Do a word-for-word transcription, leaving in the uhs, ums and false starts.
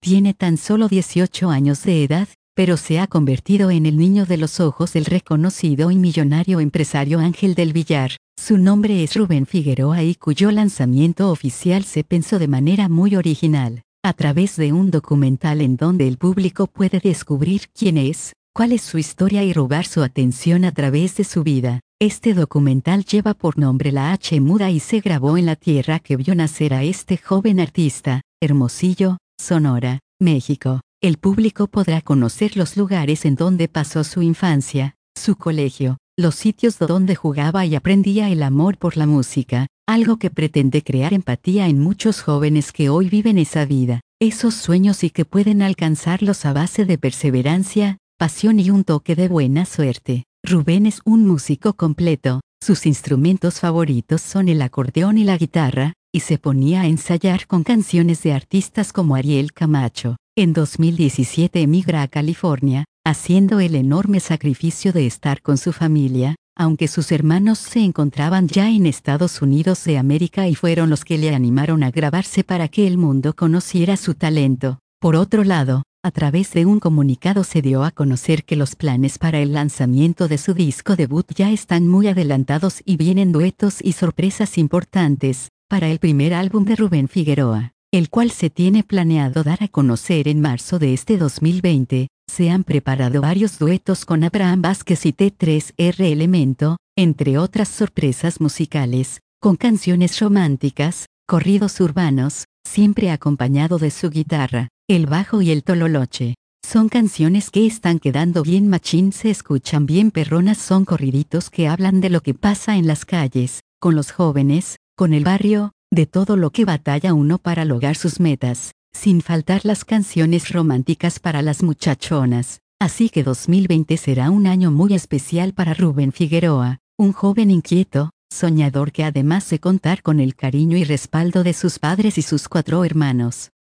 Tiene tan solo dieciocho años de edad, pero se ha convertido en el niño de los ojos del reconocido y millonario empresario Ángel del Villar. Su nombre es Rubén Figueroa y cuyo lanzamiento oficial se pensó de manera muy original, a través de un documental en donde el público puede descubrir quién es, cuál es su historia y robar su atención a través de su vida. Este documental lleva por nombre La H Muda y se grabó en la tierra que vio nacer a este joven artista, Hermosillo, Sonora, México. El público podrá conocer los lugares en donde pasó su infancia, su colegio, los sitios donde jugaba y aprendía el amor por la música, algo que pretende crear empatía en muchos jóvenes que hoy viven esa vida, esos sueños y que pueden alcanzarlos a base de perseverancia, pasión y un toque de buena suerte. Rubén es un músico completo, sus instrumentos favoritos son el acordeón y la guitarra, y se ponía a ensayar con canciones de artistas como Ariel Camacho. En dos mil diecisiete emigra a California, haciendo el enorme sacrificio de estar con su familia, aunque sus hermanos se encontraban ya en Estados Unidos de América y fueron los que le animaron a grabarse para que el mundo conociera su talento. Por otro lado, a través de un comunicado se dio a conocer que los planes para el lanzamiento de su disco debut ya están muy adelantados y vienen duetos y sorpresas importantes para el primer álbum de Rubén Figueroa, el cual se tiene planeado dar a conocer en marzo de este dos mil veinte. Se han preparado varios duetos con Abraham Vázquez y T tres R Elemento, entre otras sorpresas musicales, con canciones románticas, corridos urbanos, siempre acompañado de su guitarra, el bajo y el tololoche. Son canciones que están quedando bien machín, se escuchan bien perronas, son corriditos que hablan de lo que pasa en las calles, con los jóvenes, con el barrio, de todo lo que batalla uno para lograr sus metas, sin faltar las canciones románticas para las muchachonas. Así que dos mil veinte será un año muy especial para Rubén Figueroa, un joven inquieto, soñador que además de contar con el cariño y respaldo de sus padres y sus cuatro hermanos,